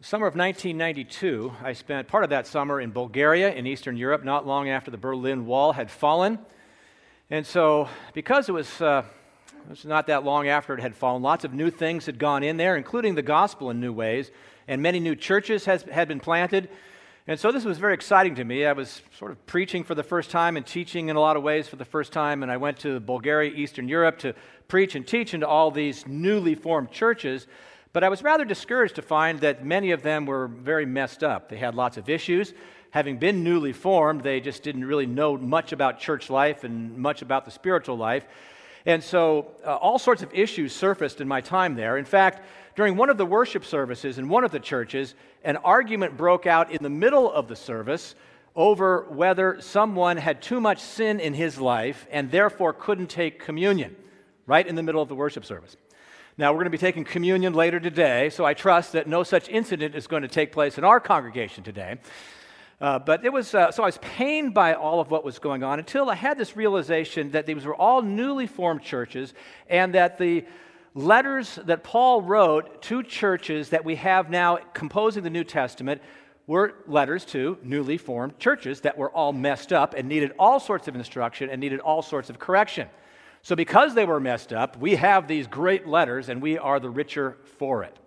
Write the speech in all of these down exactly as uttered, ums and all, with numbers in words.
Summer of nineteen ninety-two, I spent part of that summer in Bulgaria in Eastern Europe, not long after the Berlin Wall had fallen. And so, because it was, uh, it was not that long after it had fallen, lots of new things had gone in there, including the gospel in new ways, and many new churches has, had been planted. And so this was very exciting to me. I was sort of preaching for the first time and teaching in a lot of ways for the first time, and I went to Bulgaria, Eastern Europe, to preach and teach into all these newly formed churches. But I was rather discouraged to find that many of them were very messed up. They had lots of issues. Having been newly formed, they just didn't really know much about church life and much about the spiritual life. And so uh, all sorts of issues surfaced in my time there. In fact, during one of the worship services in one of the churches, an argument broke out in the middle of the service over whether someone had too much sin in his life and therefore couldn't take communion, right in the middle of the worship service. Now, we're going to be taking communion later today, so I trust that no such incident is going to take place in our congregation today. Uh, but it was, uh, so I was pained by all of what was going on until I had this realization that these were all newly formed churches and that the letters that Paul wrote to churches that we have now composing the New Testament were letters to newly formed churches that were all messed up and needed all sorts of instruction and needed all sorts of correction. So because they were messed up, we have these great letters, and we are the richer for it.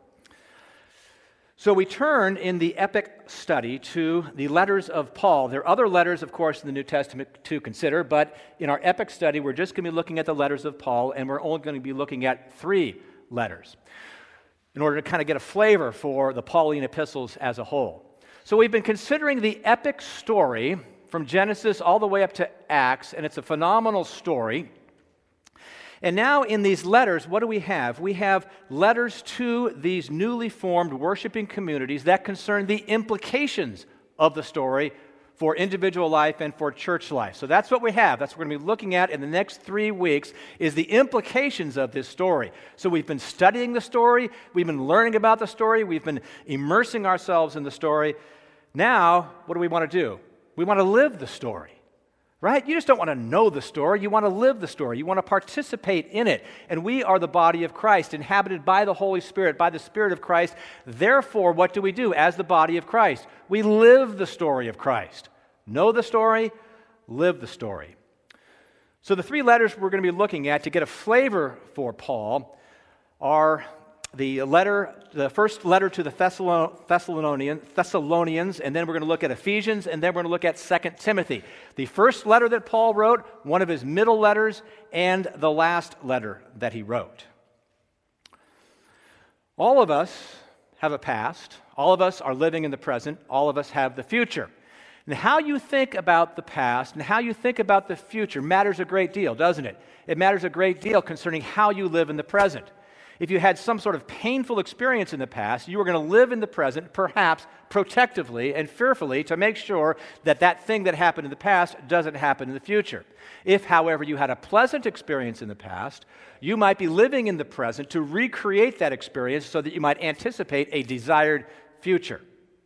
So we turn in the epic study to the letters of Paul. There are other letters, of course, in the New Testament to consider, but in our epic study, we're just going to be looking at the letters of Paul, and we're only going to be looking at three letters in order to kind of get a flavor for the Pauline epistles as a whole. So we've been considering the epic story from Genesis all the way up to Acts, and it's a phenomenal story. And now in these letters, what do we have? We have letters to these newly formed worshiping communities that concern the implications of the story for individual life and for church life. So that's what we have. That's what we're going to be looking at in the next three weeks is the implications of this story. So we've been studying the story. We've been learning about the story. We've been immersing ourselves in the story. Now, what do we want to do? We want to live the story. Right? You just don't want to know the story. You want to live the story. You want to participate in it. And we are the body of Christ, inhabited by the Holy Spirit, by the Spirit of Christ. Therefore, what do we do as the body of Christ? We live the story of Christ. Know the story, live the story. So the three letters we're going to be looking at to get a flavor for Paul are the letter, the first letter to the Thessalonians, Thessalonians, and then we're going to look at Ephesians, and then we're going to look at Second Timothy. The first letter that Paul wrote, one of his middle letters, and the last letter that he wrote. All of us have a past. All of us are living in the present. All of us have the future. And how you think about the past and how you think about the future matters a great deal, doesn't it? It matters a great deal concerning how you live in the present. If you had some sort of painful experience in the past, you were going to live in the present, perhaps protectively and fearfully, to make sure that that thing that happened in the past doesn't happen in the future. If, however, you had a pleasant experience in the past, you might be living in the present to recreate that experience so that you might anticipate a desired future.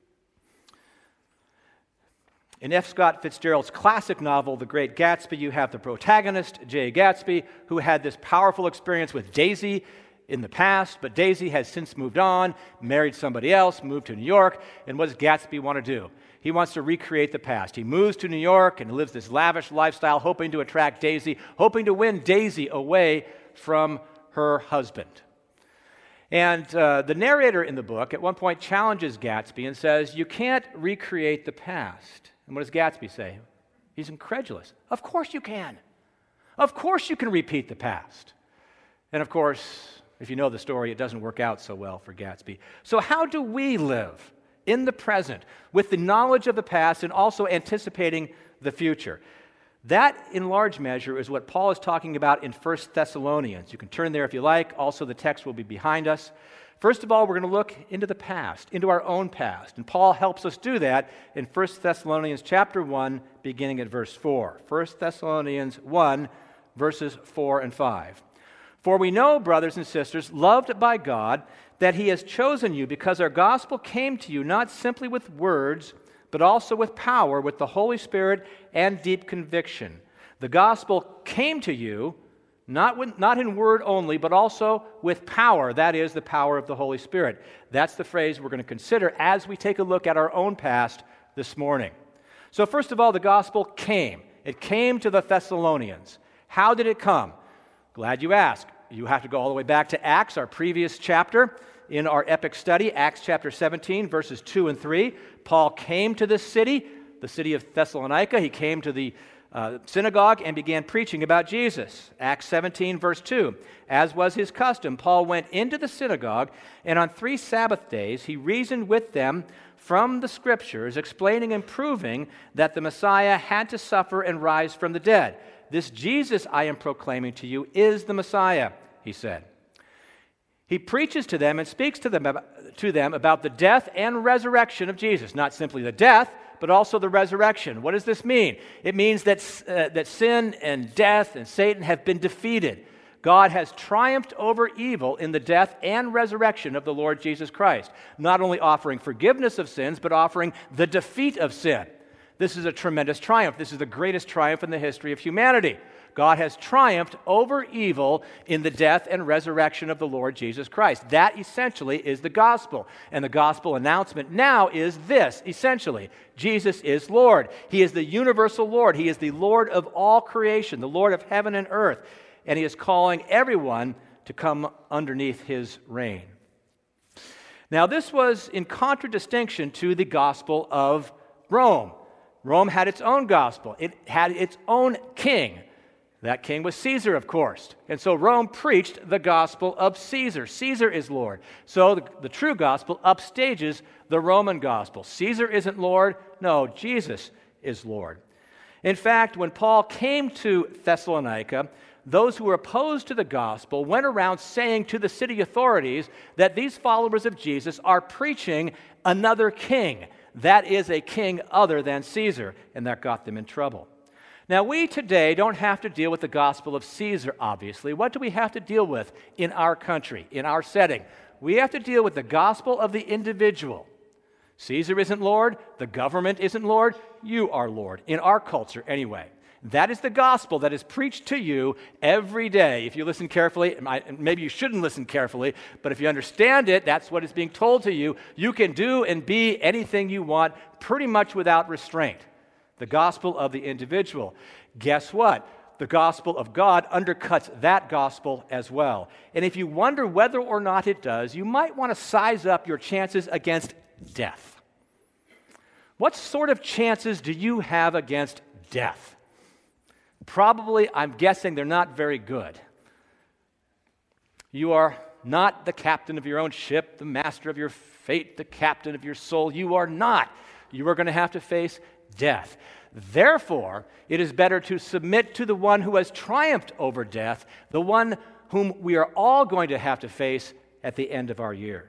In F. Scott Fitzgerald's classic novel, The Great Gatsby, you have the protagonist, Jay Gatsby, who had this powerful experience with Daisy in the past, but Daisy has since moved on, married somebody else, moved to New York, and what does Gatsby want to do? He wants to recreate the past. He moves to New York and lives this lavish lifestyle, hoping to attract Daisy, hoping to win Daisy away from her husband. And uh, the narrator in the book at one point challenges Gatsby and says, you can't recreate the past. And what does Gatsby say? He's incredulous. Of course you can. Of course you can repeat the past. And of course, if you know the story, it doesn't work out so well for Gatsby. So how do we live in the present with the knowledge of the past and also anticipating the future? That, in large measure, is what Paul is talking about in First Thessalonians. You can turn there if you like. Also, the text will be behind us. First of all, we're going to look into the past, into our own past. And Paul helps us do that in First Thessalonians chapter one, beginning at verse four. First Thessalonians one, verses four and five. For we know, brothers and sisters, loved by God, that He has chosen you because our gospel came to you not simply with words, but also with power, with the Holy Spirit and deep conviction. The gospel came to you Not, with, not in word only, but also with power. That is the power of the Holy Spirit. That's the phrase we're going to consider as we take a look at our own past this morning. So first of all, the gospel came. It came to the Thessalonians. How did it come? Glad you asked. You have to go all the way back to Acts, our previous chapter in our epic study, Acts chapter seventeen, verses two and three. Paul came to this city, the city of Thessalonica. He came to the uh, synagogue and began preaching about Jesus. Acts seventeen, verse two. As was his custom, Paul went into the synagogue, and on three Sabbath days he reasoned with them from the Scriptures, explaining and proving that the Messiah had to suffer and rise from the dead. This Jesus I am proclaiming to you is the Messiah, he said. He preaches to them and speaks to them, about, to them about the death and resurrection of Jesus. Not simply the death, but also the resurrection. What does this mean? It means that, uh, that sin and death and Satan have been defeated. God has triumphed over evil in the death and resurrection of the Lord Jesus Christ, not only offering forgiveness of sins, but offering the defeat of sin. This is a tremendous triumph. This is the greatest triumph in the history of humanity. God has triumphed over evil in the death and resurrection of the Lord Jesus Christ. That essentially is the gospel. And the gospel announcement now is this, essentially. Jesus is Lord. He is the universal Lord. He is the Lord of all creation, the Lord of heaven and earth. And he is calling everyone to come underneath his reign. Now, this was in contradistinction to the gospel of Rome. Rome had its own gospel. It had its own king. That king was Caesar, of course. And so Rome preached the gospel of Caesar. Caesar is Lord. So the, the true gospel upstages the Roman gospel. Caesar isn't Lord. No, Jesus is Lord. In fact, when Paul came to Thessalonica, those who were opposed to the gospel went around saying to the city authorities that these followers of Jesus are preaching another king. That is a king other than Caesar, and that got them in trouble. Now, we today don't have to deal with the gospel of Caesar, obviously. What do we have to deal with in our country, in our setting? We have to deal with the gospel of the individual. Caesar isn't Lord. The government isn't Lord. You are Lord, in our culture anyway. That is the gospel that is preached to you every day. If you listen carefully, maybe you shouldn't listen carefully, but if you understand it, that's what is being told to you. You can do and be anything you want pretty much without restraint. The gospel of the individual. Guess what? The gospel of God undercuts that gospel as well. And if you wonder whether or not it does, you might want to size up your chances against death. What sort of chances do you have against death? Probably, I'm guessing they're not very good. You are not the captain of your own ship, the master of your fate, the captain of your soul. You are not. You are going to have to face death. Therefore, it is better to submit to the one who has triumphed over death, the one whom we are all going to have to face at the end of our years.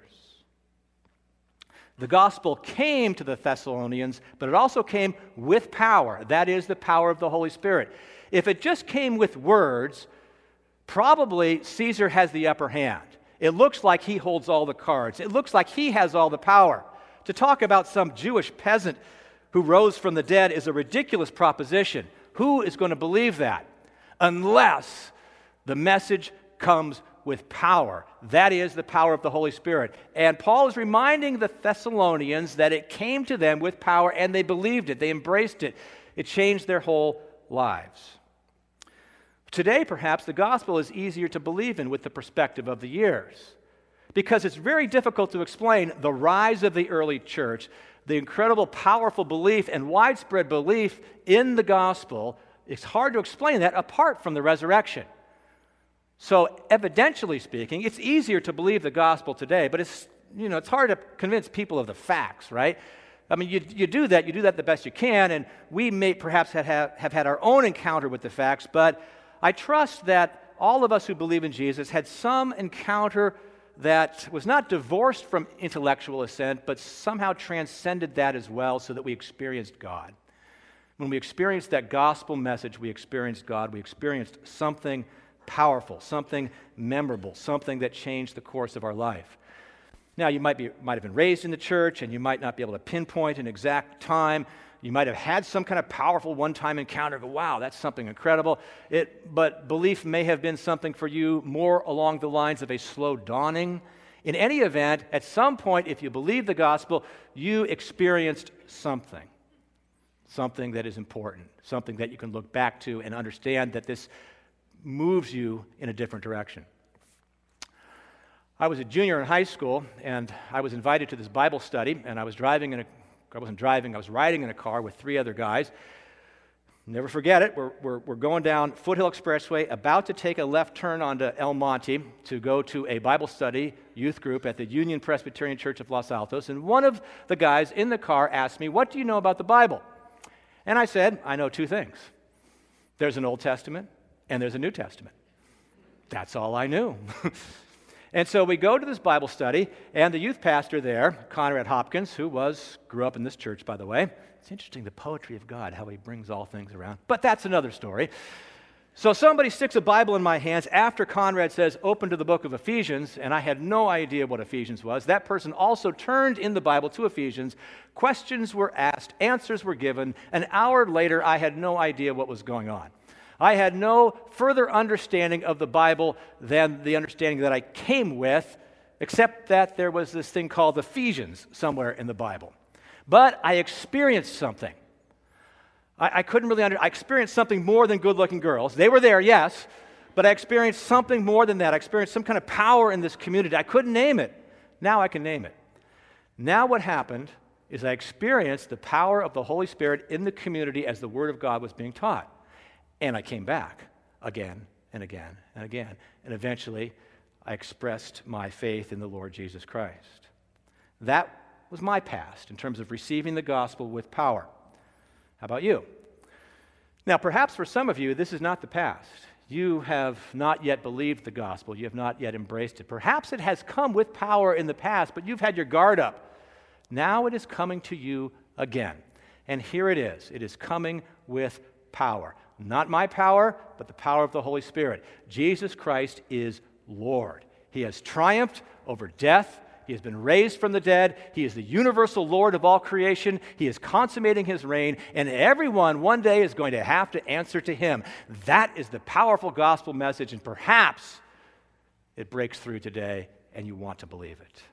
The gospel came to the Thessalonians, but it also came with power. That is the power of the Holy Spirit. If it just came with words, probably Caesar has the upper hand. It looks like he holds all the cards. It looks like he has all the power. To talk about some Jewish peasant who rose from the dead is a ridiculous proposition. Who is going to believe that? Unless the message comes with power. That is the power of the Holy Spirit. And Paul is reminding the Thessalonians that it came to them with power and they believed it. They embraced it. It changed their whole lives. Today, perhaps, the gospel is easier to believe in with the perspective of the years, because it's very difficult to explain the rise of the early church, the incredible, powerful belief and widespread belief in the gospel. It's hard to explain that apart from the resurrection. So, evidentially speaking, it's easier to believe the gospel today, but it's, you know, it's hard to convince people of the facts, right? I mean, you, you do that, you do that the best you can, and we may perhaps have, have, have had our own encounter with the facts, but I trust that all of us who believe in Jesus had some encounter that was not divorced from intellectual assent, but somehow transcended that as well, so that we experienced God. When we experienced that gospel message, we experienced God. We experienced something powerful, something memorable, something that changed the course of our life. Now, you might be might have been raised in the church, and you might not be able to pinpoint an exact time. You might have had some kind of powerful one-time encounter. Go, wow, that's something incredible. It, but belief may have been something for you more along the lines of a slow dawning. In any event, at some point, if you believe the gospel, you experienced something. Something that is important. Something that you can look back to and understand that this moves you in a different direction. I was a junior in high school, and I was invited to this Bible study, and I was driving in a, I wasn't driving, I was riding in a car with three other guys. Never forget it, we're, we're, we're going down Foothill Expressway, about to take a left turn onto El Monte to go to a Bible study youth group at the Union Presbyterian Church of Los Altos, and one of the guys in the car asked me, "What do you know about the Bible?" And I said, "I know two things. There's an Old Testament, and there's a New Testament." That's all I knew. And so we go to this Bible study, and the youth pastor there, Conrad Hopkins, who was grew up in this church, by the way. It's interesting, the poetry of God, how he brings all things around. But that's another story. So somebody sticks a Bible in my hands after Conrad says, "Open to the book of Ephesians," and I had no idea what Ephesians was. That person also turned in the Bible to Ephesians. Questions were asked, answers were given. An hour later, I had no idea what was going on. I had no further understanding of the Bible than the understanding that I came with, except that there was this thing called Ephesians somewhere in the Bible. But I experienced something. I, I couldn't really under, I experienced something more than good-looking girls. They were there, yes, but I experienced something more than that. I experienced some kind of power in this community. I couldn't name it. Now I can name it. Now what happened is I experienced the power of the Holy Spirit in the community as the Word of God was being taught. And I came back again and again and again. And eventually, I expressed my faith in the Lord Jesus Christ. That was my past in terms of receiving the gospel with power. How about you? Now, perhaps for some of you, this is not the past. You have not yet believed the gospel. You have not yet embraced it. Perhaps it has come with power in the past, but you've had your guard up. Now it is coming to you again. And here it is. It is coming with power. Not my power, but the power of the Holy Spirit. Jesus Christ is Lord. He has triumphed over death. He has been raised from the dead. He is the universal Lord of all creation. He is consummating his reign, and everyone one day is going to have to answer to him. That is the powerful gospel message, and perhaps it breaks through today, and you want to believe it.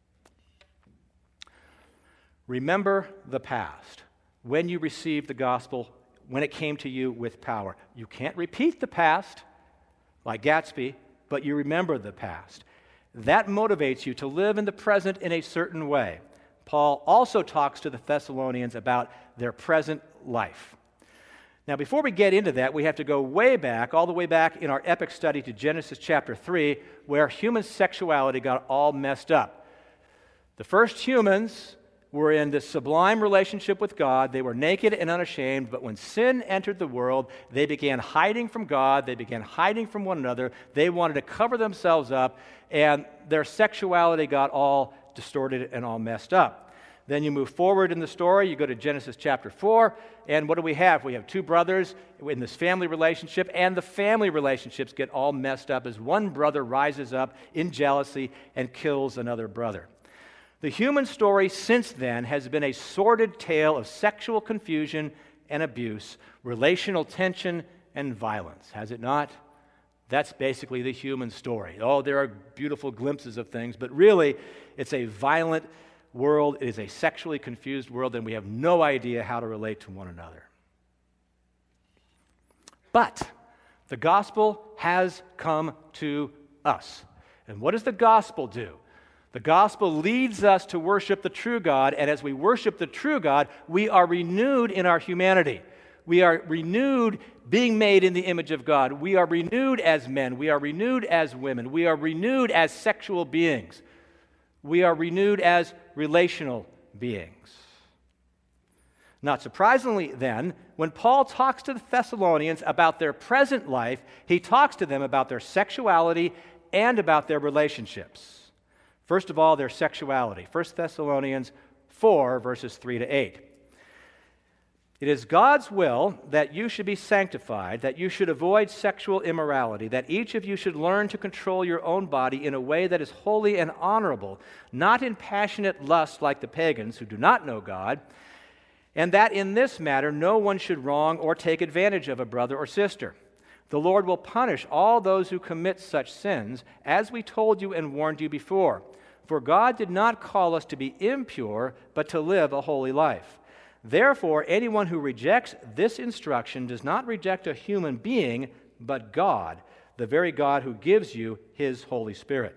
Remember the past. When you received the gospel, when it came to you with power. You can't repeat the past like Gatsby, but you remember the past. That motivates you to live in the present in a certain way. Paul also talks to the Thessalonians about their present life. Now, before we get into that, we have to go way back, all the way back in our epic study to Genesis chapter three, where human sexuality got all messed up. The first humans were in this sublime relationship with God. They were naked and unashamed, but when sin entered the world, they began hiding from God. They began hiding from one another. They wanted to cover themselves up, and their sexuality got all distorted and all messed up. Then you move forward in the story, you go to Genesis chapter four, and what do we have? We have two brothers in this family relationship, and the family relationships get all messed up as one brother rises up in jealousy and kills another brother. The human story since then has been a sordid tale of sexual confusion and abuse, relational tension and violence, has it not? That's basically the human story. Oh, there are beautiful glimpses of things, but really it's a violent world. It is a sexually confused world, and we have no idea how to relate to one another. But the gospel has come to us. And what does the gospel do? The gospel leads us to worship the true God, and as we worship the true God, we are renewed in our humanity. We are renewed being made in the image of God. We are renewed as men. We are renewed as women. We are renewed as sexual beings. We are renewed as relational beings. Not surprisingly, then, when Paul talks to the Thessalonians about their present life, he talks to them about their sexuality and about their relationships. First of all, their sexuality. First Thessalonians four, verses three to eight. It is God's will that you should be sanctified, that you should avoid sexual immorality, that each of you should learn to control your own body in a way that is holy and honorable, not in passionate lust like the pagans who do not know God. and that in this matter no one should wrong or take advantage of a brother or sister. The Lord will punish all those who commit such sins, as we told you and warned you before. For God did not call us to be impure, but to live a holy life. Therefore, anyone who rejects this instruction does not reject a human being, but God, the very God who gives you His Holy Spirit.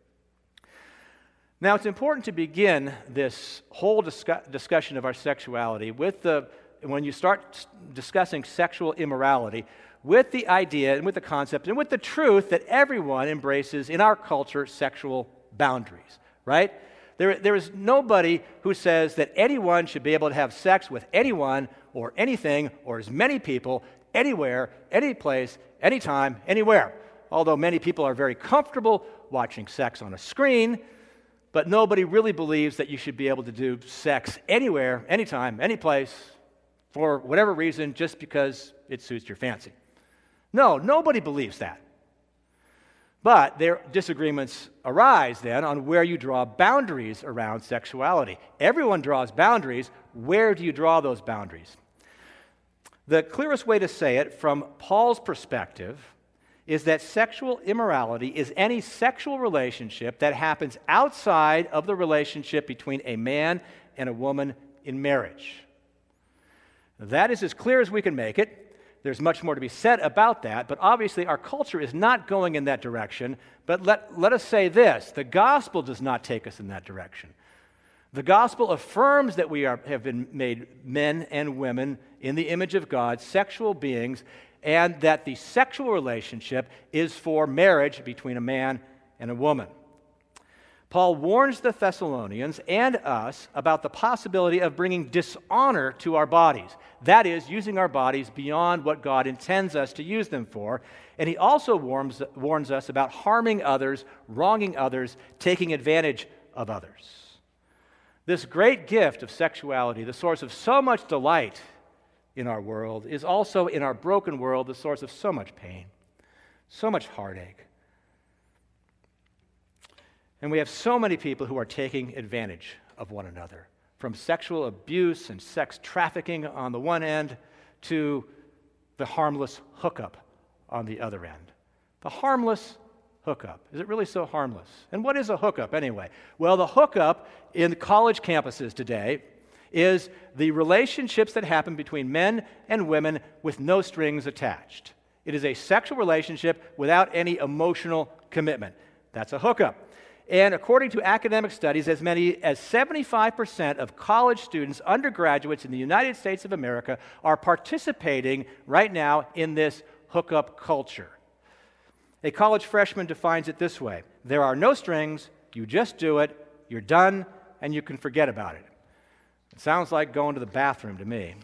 Now, it's important to begin this whole discuss- discussion of our sexuality with the, when you start discussing sexual immorality, with the idea and with the concept and with the truth that everyone embraces in our culture sexual boundaries, right? There, there is nobody who says that anyone should be able to have sex with anyone or anything or as many people anywhere, any place, anytime, anywhere. Although many people are very comfortable watching sex on a screen, but nobody really believes that you should be able to do sex anywhere, anytime, any place, for whatever reason, just because it suits your fancy. No, nobody believes that. But their disagreements arise then on where you draw boundaries around sexuality. Everyone draws boundaries. Where do you draw those boundaries? The clearest way to say it from Paul's perspective is that sexual immorality is any sexual relationship that happens outside of the relationship between a man and a woman in marriage. That is as clear as we can make it. There's much more to be said about that, but obviously our culture is not going in that direction. But let, let us say this, the gospel does not take us in that direction. The gospel affirms that we are, have been made men and women in the image of God, sexual beings, and that the sexual relationship is for marriage between a man and a woman. Paul warns the Thessalonians and us about the possibility of bringing dishonor to our bodies. That is, using our bodies beyond what God intends us to use them for. And he also warns, warns us about harming others, wronging others, taking advantage of others. This great gift of sexuality, the source of so much delight in our world, is also in our broken world the source of so much pain, so much heartache. And we have so many people who are taking advantage of one another, from sexual abuse and sex trafficking on the one end to the harmless hookup on the other end. The harmless hookup. Is it really so harmless? And what is a hookup anyway? Well, the hookup in college campuses today is the relationships that happen between men and women with no strings attached. It is a sexual relationship without any emotional commitment. That's a hookup. And according to academic studies, as many as seventy-five percent of college students, undergraduates in the United States of America, are participating right now in this hookup culture. A college freshman defines it this way: there are no strings, you just do it, you're done, and you can forget about it. It sounds like going to the bathroom to me.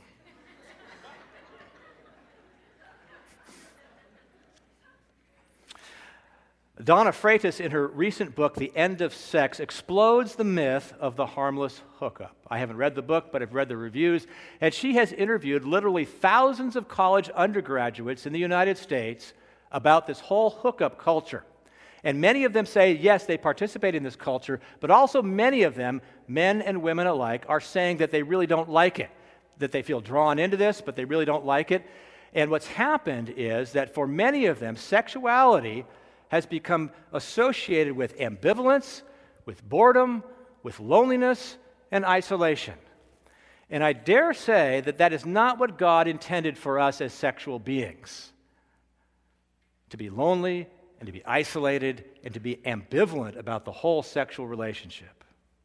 Donna Freitas, in her recent book, The End of Sex, explodes the myth of the harmless hookup. I haven't read the book, but I've read the reviews, and she has interviewed literally thousands of college undergraduates in the United States about this whole hookup culture. And many of them say, yes, they participate in this culture, but also many of them, men and women alike, are saying that they really don't like it, that they feel drawn into this, but they really don't like it. And what's happened is that for many of them, sexuality has become associated with ambivalence, with boredom, with loneliness, and isolation. And I dare say that that is not what God intended for us as sexual beings. To be lonely, and to be isolated, and to be ambivalent about the whole sexual relationship.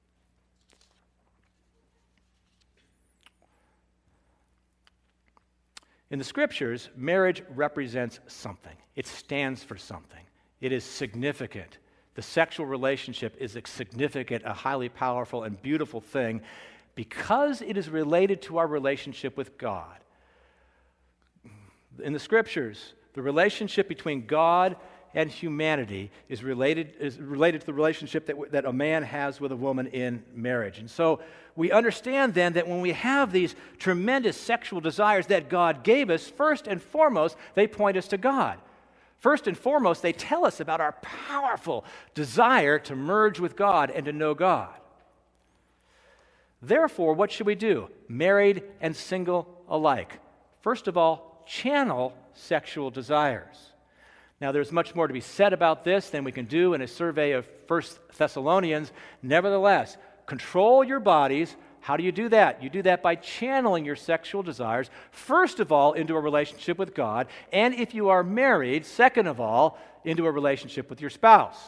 In the Scriptures, marriage represents something. It stands for something. It is significant. The sexual relationship is a significant, a highly powerful and beautiful thing because it is related to our relationship with God. In the Scriptures, the relationship between God and humanity is related, is related to the relationship that, that a man has with a woman in marriage. And so we understand then that when we have these tremendous sexual desires that God gave us, first and foremost, they point us to God. First and foremost, they tell us about our powerful desire to merge with God and to know God. Therefore, what should we do? Married and single alike. First of all, channel sexual desires. Now, there's much more to be said about this than we can do in a survey of First Thessalonians. Nevertheless, control your bodies. How do you do that? You do that by channeling your sexual desires, first of all, into a relationship with God, and if you are married, second of all, into a relationship with your spouse.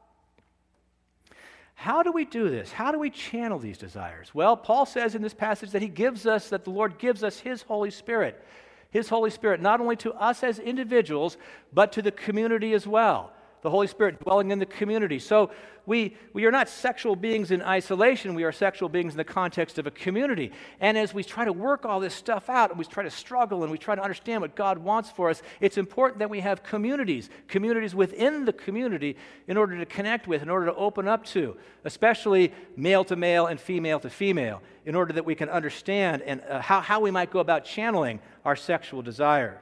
How do we do this? How do we channel these desires? Well, Paul says in this passage that he gives us, that the Lord gives us his Holy Spirit. His Holy Spirit, not only to us as individuals, but to the community as well. The Holy Spirit dwelling in the community. So we, we are not sexual beings in isolation. We are sexual beings in the context of a community. And as we try to work all this stuff out, and we try to struggle, and we try to understand what God wants for us, it's important that we have communities, communities within the community in order to connect with, in order to open up to, especially male to male and female to female, in order that we can understand and uh, how, how we might go about channeling our sexual desires.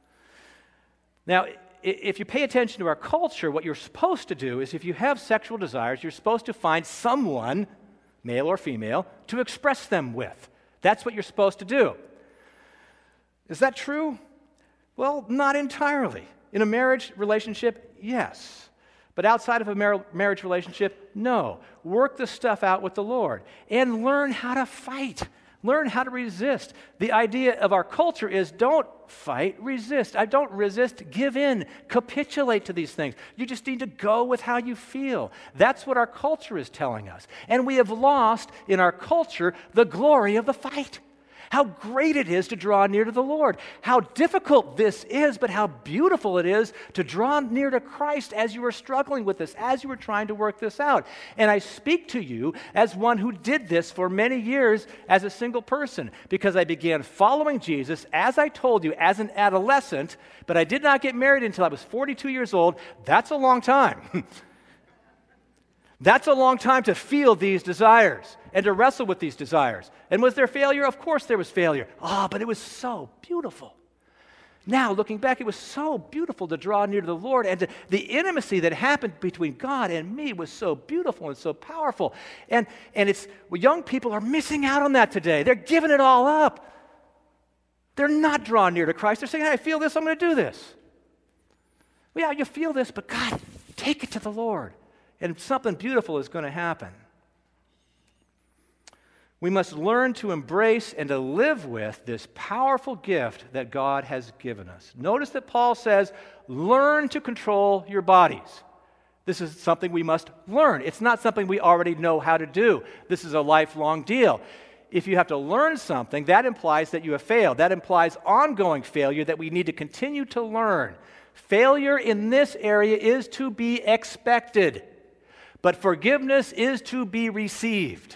Now, if you pay attention to our culture, what you're supposed to do is if you have sexual desires, you're supposed to find someone, male or female, to express them with. That's what you're supposed to do. Is that true? Well, not entirely. In a marriage relationship, yes. But outside of a mar- marriage relationship, no. Work the stuff out with the Lord and learn how to fight. Learn how to resist. The idea of our culture is don't fight, resist. I don't resist, give in, capitulate to these things. You just need to go with how you feel. That's what our culture is telling us. And we have lost in our culture the glory of the fight. How great it is to draw near to the Lord. How difficult this is, but how beautiful it is to draw near to Christ as you are struggling with this, as you are trying to work this out. And I speak to you as one who did this for many years as a single person, because I began following Jesus, as I told you, as an adolescent, but I did not get married until I was forty-two years old. That's a long time. That's a long time to feel these desires and to wrestle with these desires. And was there failure? Of course there was failure. Ah, oh, but it was so beautiful. Now, looking back, it was so beautiful to draw near to the Lord, and to, the intimacy that happened between God and me was so beautiful and so powerful. And, and it's well, young people are missing out on that today. They're giving it all up. They're not drawing near to Christ. They're saying, hey, I feel this, I'm going to do this. Well, yeah, you feel this, but God, take it to the Lord. And something beautiful is going to happen. We must learn to embrace and to live with this powerful gift that God has given us. Notice that Paul says, learn to control your bodies. This is something we must learn. It's not something we already know how to do. This is a lifelong deal. If you have to learn something, that implies that you have failed. That implies ongoing failure that we need to continue to learn. Failure in this area is to be expected. But forgiveness is to be received.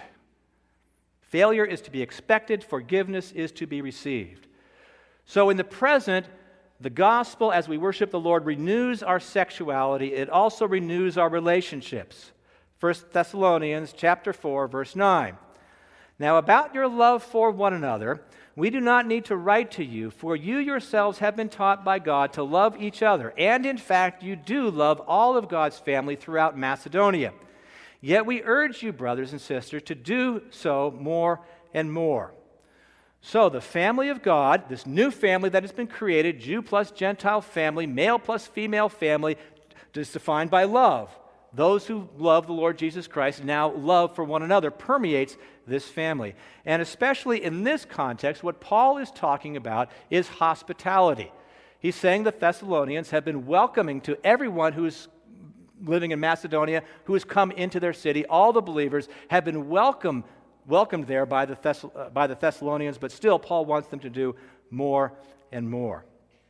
Failure is to be expected. Forgiveness is to be received. So in the present, the gospel, as we worship the Lord, renews our sexuality. It also renews our relationships. First Thessalonians chapter four, verse nine. Now about your love for one another, we do not need to write to you, for you yourselves have been taught by God to love each other. And in fact, you do love all of God's family throughout Macedonia. Yet we urge you, brothers and sisters, to do so more and more. So the family of God, this new family that has been created, Jew plus Gentile family, male plus female family, is defined by love. Those who love the Lord Jesus Christ, now love for one another, permeates this family. And especially in this context, what Paul is talking about is hospitality. He's saying the Thessalonians have been welcoming to everyone who is living in Macedonia, who has come into their city. All the believers have been welcome, welcomed there by the, Thess- uh, by the Thessalonians, but still Paul wants them to do more and more.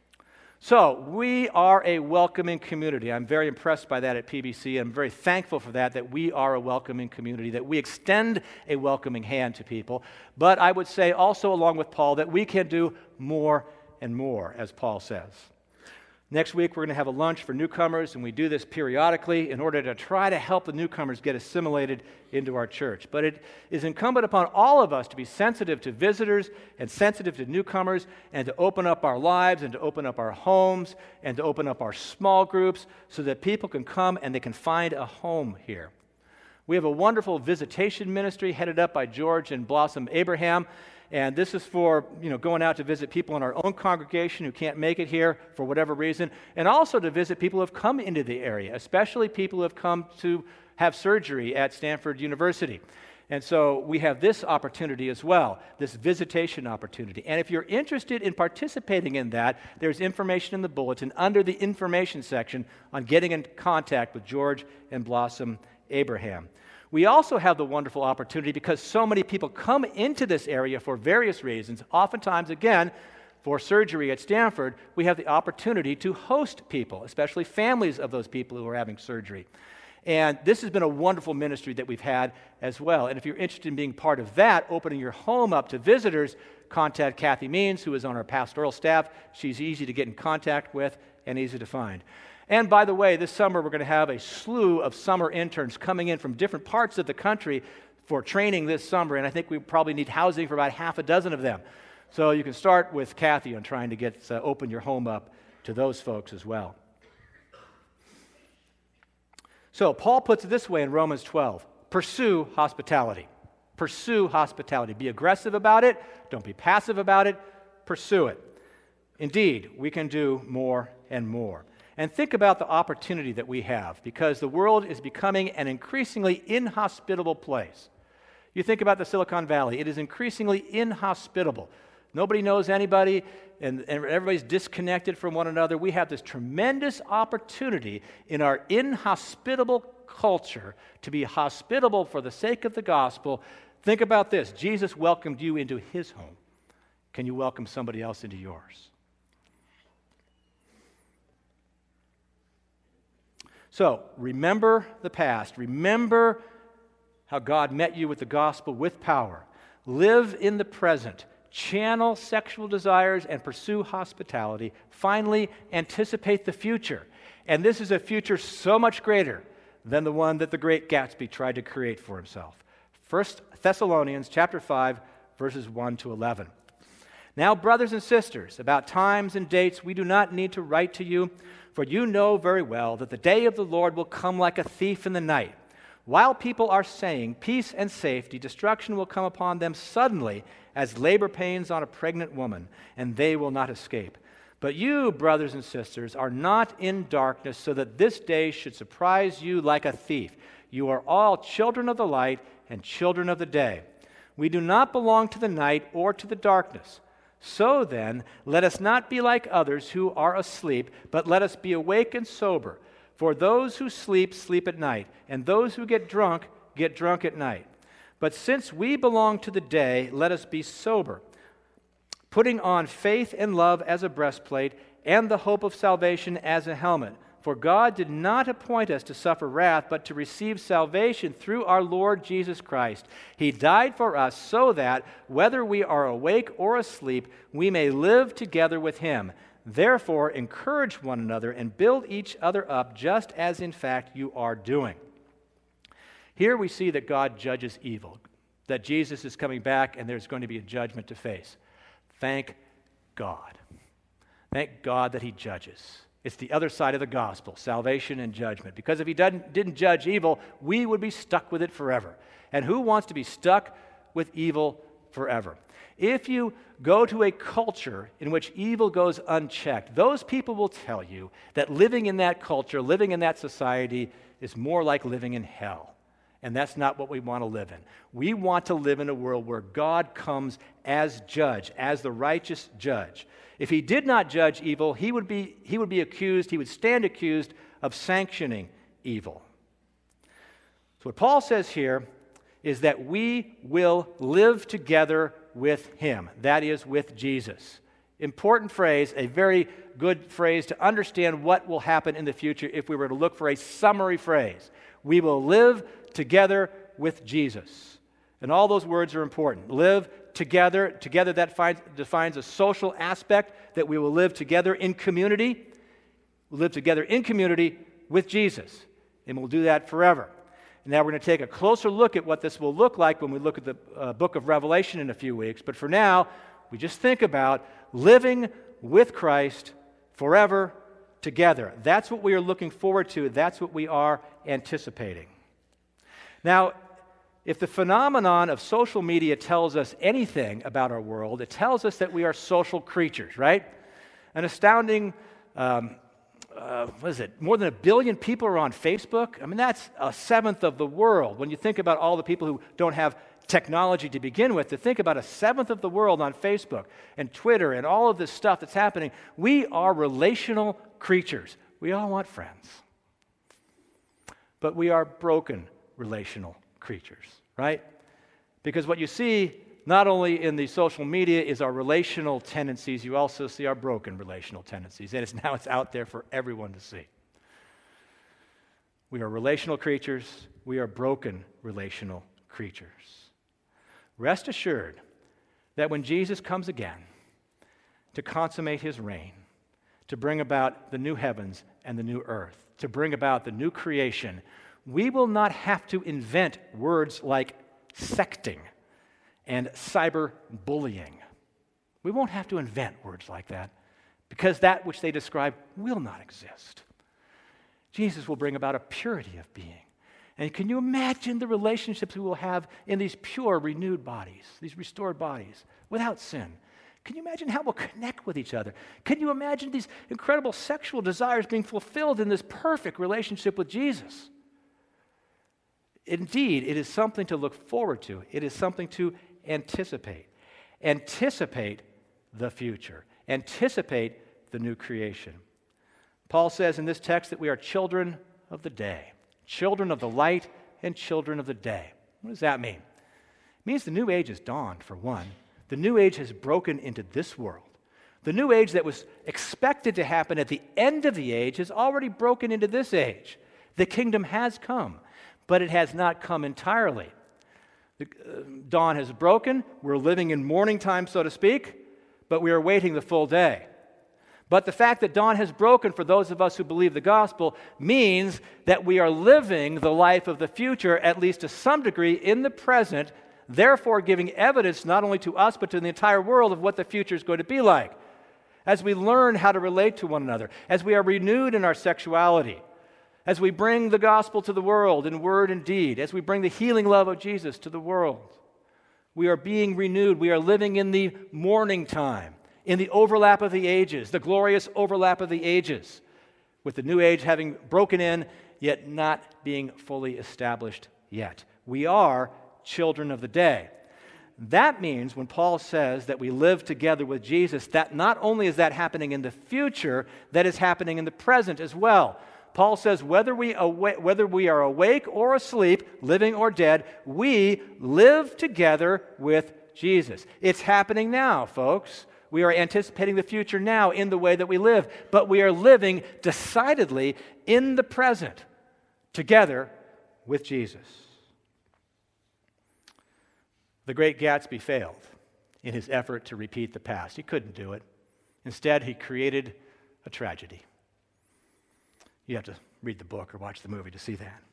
So, we are a welcoming community. I'm very impressed by that at P B C. I'm very thankful for that, that we are a welcoming community, that we extend a welcoming hand to people. But I would say also, along with Paul, that we can do more and more, as Paul says. Next week, we're going to have a lunch for newcomers, and we do this periodically in order to try to help the newcomers get assimilated into our church. But it is incumbent upon all of us to be sensitive to visitors and sensitive to newcomers, and to open up our lives and to open up our homes and to open up our small groups so that people can come and they can find a home here. We have a wonderful visitation ministry headed up by George and Blossom Abraham, and this is for, you know, going out to visit people in our own congregation who can't make it here for whatever reason, and also to visit people who have come into the area, especially people who have come to have surgery at Stanford University. And so we have this opportunity as well, this visitation opportunity. And if you're interested in participating in that, there's information in the bulletin under the information section on getting in contact with George and Blossom Abraham. We also have the wonderful opportunity, because so many people come into this area for various reasons, oftentimes, again, for surgery at Stanford, we have the opportunity to host people, especially families of those people who are having surgery. And this has been a wonderful ministry that we've had as well. And if you're interested in being part of that, opening your home up to visitors, contact Kathy Means, who is on our pastoral staff. She's easy to get in contact with and easy to find. And by the way, this summer we're going to have a slew of summer interns coming in from different parts of the country for training this summer. And I think we probably need housing for about half a dozen of them. So you can start with Kathy on trying to get uh, open your home up to those folks as well. So Paul puts it this way in Romans twelve, pursue hospitality. Pursue hospitality. Be aggressive about it. Don't be passive about it. Pursue it. Indeed, we can do more and more. And think about the opportunity that we have, because the world is becoming an increasingly inhospitable place. You think about the Silicon Valley. It is increasingly inhospitable. Nobody knows anybody, and, and everybody's disconnected from one another. We have this tremendous opportunity in our inhospitable culture to be hospitable for the sake of the gospel. Think about this. Jesus welcomed you into his home. Can you welcome somebody else into yours? So, remember the past. Remember how God met you with the gospel with power. Live in the present. Channel sexual desires and pursue hospitality. Finally, anticipate the future. And this is a future so much greater than the one that the great Gatsby tried to create for himself. First Thessalonians chapter five, verses one to eleven. Now, brothers and sisters, about times and dates we do not need to write to you, for you know very well that the day of the Lord will come like a thief in the night. While people are saying peace and safety, destruction will come upon them suddenly as labor pains on a pregnant woman, and they will not escape. But you, brothers and sisters, are not in darkness, so that this day should surprise you like a thief. You are all children of the light and children of the day. We do not belong to the night or to the darkness. So then, let us not be like others who are asleep, but let us be awake and sober. For those who sleep, sleep at night, and those who get drunk, get drunk at night. But since we belong to the day, let us be sober, putting on faith and love as a breastplate, and the hope of salvation as a helmet. For God did not appoint us to suffer wrath, but to receive salvation through our Lord Jesus Christ. He died for us so that, whether we are awake or asleep, we may live together with him. Therefore, encourage one another and build each other up, just as in fact you are doing. Here we see that God judges evil, that Jesus is coming back and there's going to be a judgment to face. Thank God. Thank God that he judges. It's the other side of the gospel, salvation and judgment. Because if he didn't, didn't judge evil, we would be stuck with it forever. And who wants to be stuck with evil forever? If you go to a culture in which evil goes unchecked, those people will tell you that living in that culture, living in that society, is more like living in hell. And that's not what we want to live in. We want to live in a world where God comes as judge, as the righteous judge. If he did not judge evil, he would be, he would be accused, he would stand accused of sanctioning evil. So what Paul says here is that we will live together with him, that is, with Jesus. Important phrase, a very good phrase to understand what will happen in the future if we were to look for a summary phrase. We will live together with Jesus. And all those words are important. Live together. Together, that finds, defines a social aspect, that we will live together in community. We'll live together in community with Jesus. And we'll do that forever. And now we're going to take a closer look at what this will look like when we look at the uh, book of Revelation in a few weeks. But for now, we just think about living with Christ forever together. That's what we are looking forward to. That's what we are anticipating. Now, if the phenomenon of social media tells us anything about our world, it tells us that we are social creatures, right? An astounding, um, uh, what is it, more than a billion people are on Facebook? I mean, that's a seventh of the world. When you think about all the people who don't have technology to begin with, to think about a seventh of the world on Facebook and Twitter and all of this stuff that's happening, we are relational creatures. We all want friends. But we are broken relational creatures, right? Because what you see not only in the social media is our relational tendencies, you also see our broken relational tendencies. And it's now it's out there for everyone to see. We are relational creatures. We are broken relational creatures. Rest assured that when Jesus comes again to consummate his reign, to bring about the new heavens and the new earth, to bring about the new creation, we will not have to invent words like secting and cyberbullying. We won't have to invent words like that because that which they describe will not exist. Jesus will bring about a purity of being. And can you imagine the relationships we will have in these pure, renewed bodies, these restored bodies, without sin? Can you imagine how we'll connect with each other? Can you imagine these incredible sexual desires being fulfilled in this perfect relationship with Jesus? Indeed, it is something to look forward to. It is something to anticipate. Anticipate the future. Anticipate the new creation. Paul says in this text that we are children of the day, children of the light and children of the day. What does that mean? It means the new age has dawned, for one. The new age has broken into this world. The new age that was expected to happen at the end of the age has already broken into this age. The kingdom has come, but it has not come entirely. The uh, dawn has broken. We're living in morning time, so to speak, but we are waiting the full day. But the fact that dawn has broken for those of us who believe the gospel means that we are living the life of the future, at least to some degree, in the present, therefore giving evidence not only to us but to the entire world of what the future is going to be like. As we learn how to relate to one another, as we are renewed in our sexuality, as we bring the gospel to the world in word and deed, as we bring the healing love of Jesus to the world, we are being renewed. We are living in the morning time, in the overlap of the ages, the glorious overlap of the ages, with the new age having broken in, yet not being fully established yet. We are children of the day. That means when Paul says that we live together with Jesus, that not only is that happening in the future, that is happening in the present as well. Paul says whether we, awa- whether we are awake or asleep, living or dead, we live together with Jesus. It's happening now, folks. We are anticipating the future now in the way that we live, but we are living decidedly in the present together with Jesus. The great Gatsby failed in his effort to repeat the past. He couldn't do it. Instead, he created a tragedy. You have to read the book or watch the movie to see that.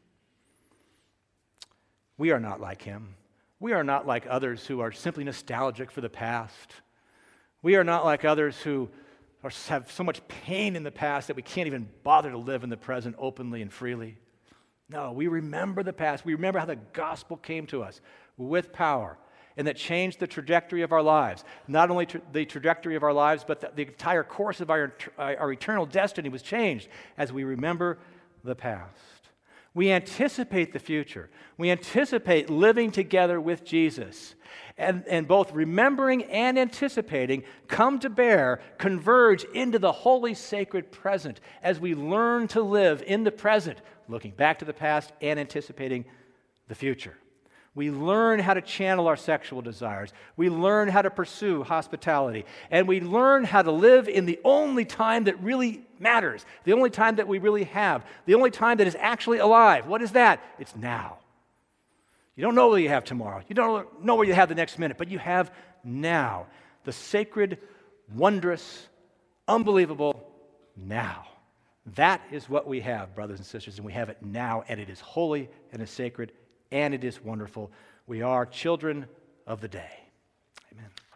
We are not like him. We are not like others who are simply nostalgic for the past. We are not like others who are, have so much pain in the past that we can't even bother to live in the present openly and freely. No, we remember the past. We remember how the gospel came to us with power and that changed the trajectory of our lives. Not only tra- the trajectory of our lives, but the, the entire course of our, our eternal destiny was changed as we remember the past. We anticipate the future. We anticipate living together with Jesus. And, and both remembering and anticipating come to bear, converge into the holy, sacred present as we learn to live in the present, looking back to the past and anticipating the future. We learn how to channel our sexual desires. We learn how to pursue hospitality. And we learn how to live in the only time that really matters, the only time that we really have, the only time that is actually alive. What is that? It's now. You don't know what you have tomorrow. You don't know what you have the next minute, but you have now. The sacred, wondrous, unbelievable now. That is what we have, brothers and sisters, and we have it now, and it is holy and it's sacred, and it is wonderful. We are children of the day. Amen.